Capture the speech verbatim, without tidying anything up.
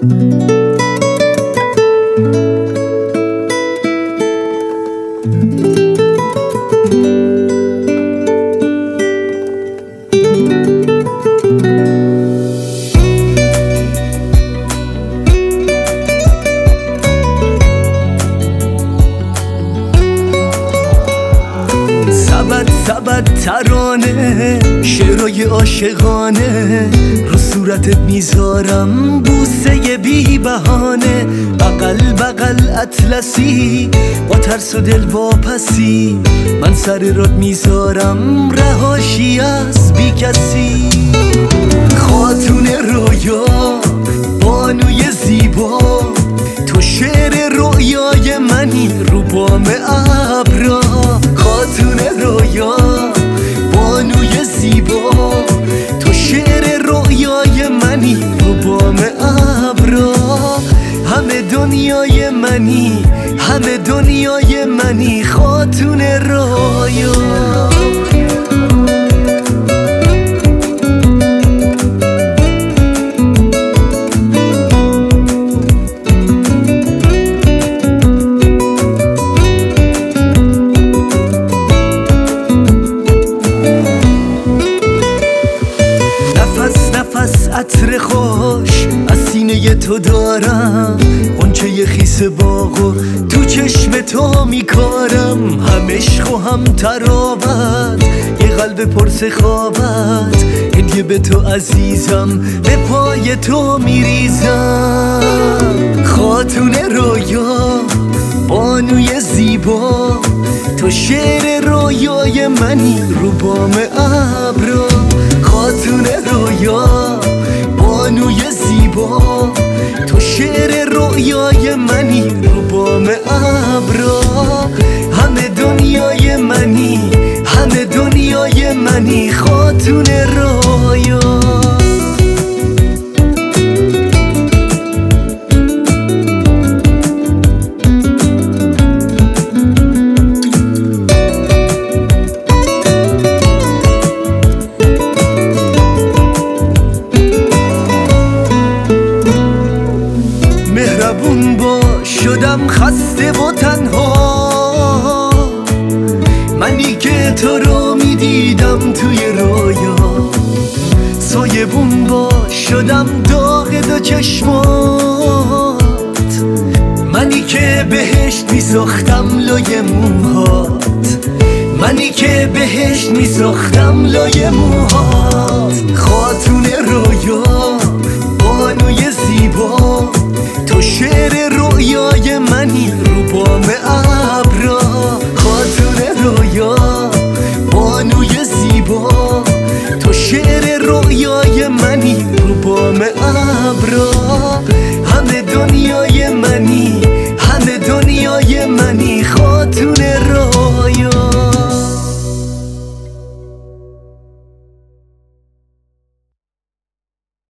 سبد ترانه شعرهای عاشقانه رو صورتت میذارم بوسه بی بهانه، بغل بغل اطلسی با ترس و دل واپسی، من سر راد میذارم رهاشی از بی کسی. خاتون رویا بانوی زیبا تو شعر رویای منی رو بام ابرا. خاتون رویا بانوی زیبا تو شعر رویای منی رو بام ابرا. همه دنیای منی همه دنیای منی خاتون رویا. عطر خوش از سینه تو دارم، غنچه خیس باغو تو چشم تو میکارم. هم عشق و هم تراوت یه قلب پر سخاوت، هدیه به تو عزیزم به پای تو میریزم. خاتون رویا بانوی زیبا تو شعر رویای منی رو بام ابرا. خاتون رویا بانوی زیبا تو شعر رویای منی رو بام ابرا. همه دنیای منی همه دنیای منی خاتون رویا. مهربون باش شدم خسته و تنها، منی که تو رو میدیدم توی رویا. سایبون باش شدم داغ دو چشمات، منی که بهشت میساختم لای موهات. منی که بهشت میساختم لای موهات. خاتون رویا بانوی زیبا تو شعر رویای منی رو بام ابرا. خاتون رویا بانوی زیبا تو شعر رویای منی رو بام ابرا. همه دنیا